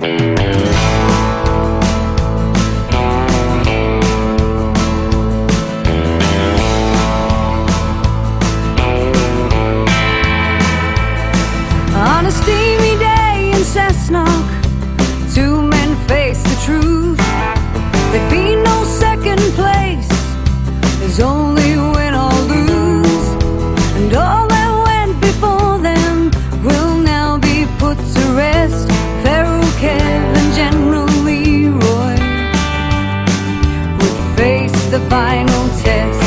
On a steamy day in Cessnock, two men face the truth. There'd be no second place, there's only win or lose. And all that went before them will now be put to rest. Pharaoh Kev and General Leroy would face the final test.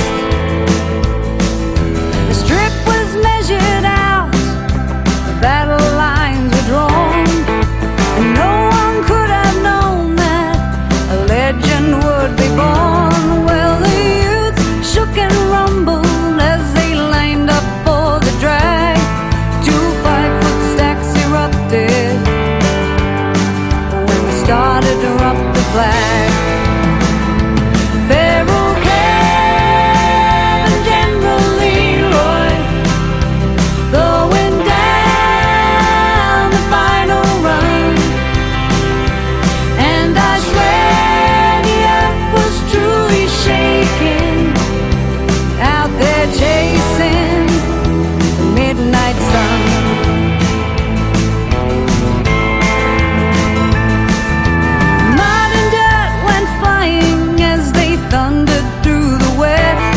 The strip was measured out, the battle lines were drawn, and no one could have known that a legend would be born. Well, the youth shook and rumbled as they lined up for the drag. 2 5-foot stacks erupted when we started to up the flag. Pharaoh Kev and General Leroy going down the final run, and I swear the earth was truly shaking out there chasing the midnight sun. Mud and dirt went flying as they thundered through the west.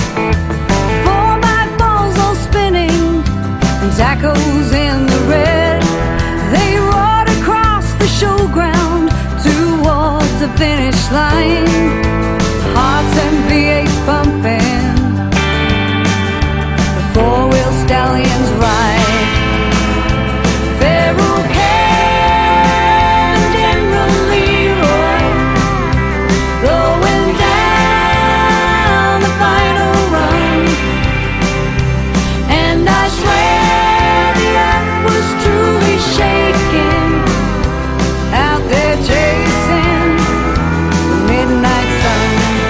4x4s all spinning and tacos in the red. They roared across the showground towards the finish line, hearts and V8s pumping, the four-wheel stallions ride. Pharaoh Kev and General Leroy going down the final run, and I swear the earth was truly shaking out there chasing the midnight sun.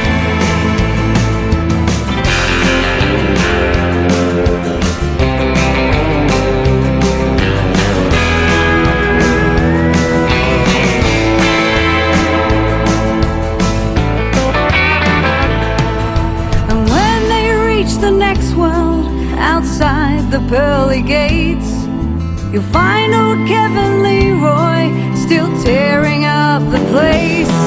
And when they reach the next world outside the pearly gates, you'll find old Kevin Leroy still tearing up the place.